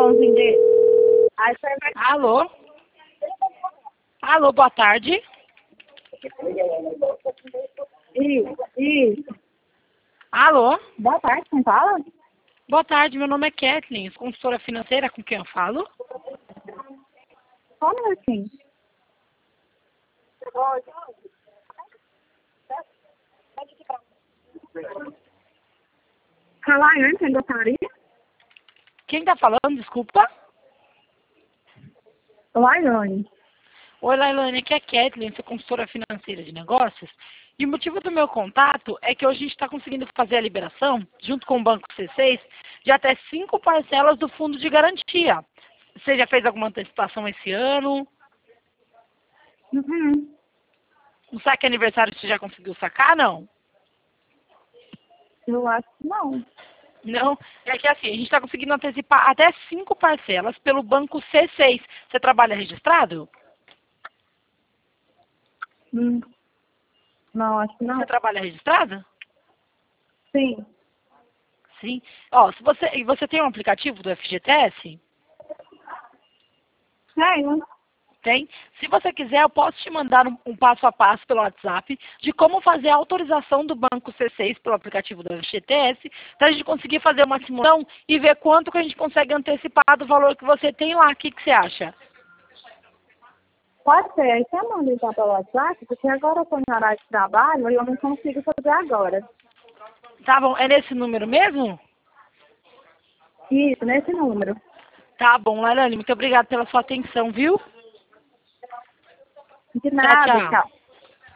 cartãozinho dele. Aí você vai... Alô? Alô, boa tarde. Isso. Alô? Boa tarde, quem fala? Boa tarde, meu nome é Kathleen, consultora financeira, com quem eu falo? Só um minutinho. Calaiane, quem gostaria? Quem tá falando, desculpa? Laiane. Oi, Lailane, aqui é Kathleen, sou consultora financeira de negócios. E o motivo do meu contato é que hoje a gente está conseguindo fazer a liberação, junto com o Banco C6, de até 5 parcelas do fundo de garantia. Você já fez alguma antecipação esse ano? Uhum. No saque aniversário você já conseguiu sacar, não? Eu acho que não. Não, é que assim, a gente está conseguindo antecipar até 5 parcelas pelo Banco C6. Você trabalha registrado? Não, acho que não. Você trabalha registrado? Sim. Sim. Ó, se você tem um aplicativo do FGTS? Tenho. Tem. Se você quiser, eu posso te mandar um passo a passo pelo WhatsApp de como fazer a autorização do Banco C6 pelo aplicativo do FGTS, para a gente conseguir fazer uma simulação e ver quanto que a gente consegue antecipar do valor que você tem lá. O que você acha? Pode ser. Aí você manda então pelo WhatsApp, porque agora eu estou em horário de trabalho e eu não consigo fazer agora. Tá bom, é nesse número mesmo? Isso, nesse número. Tá bom, Lailane, muito obrigada pela sua atenção, viu? De Tchau, nada, tchau. tchau.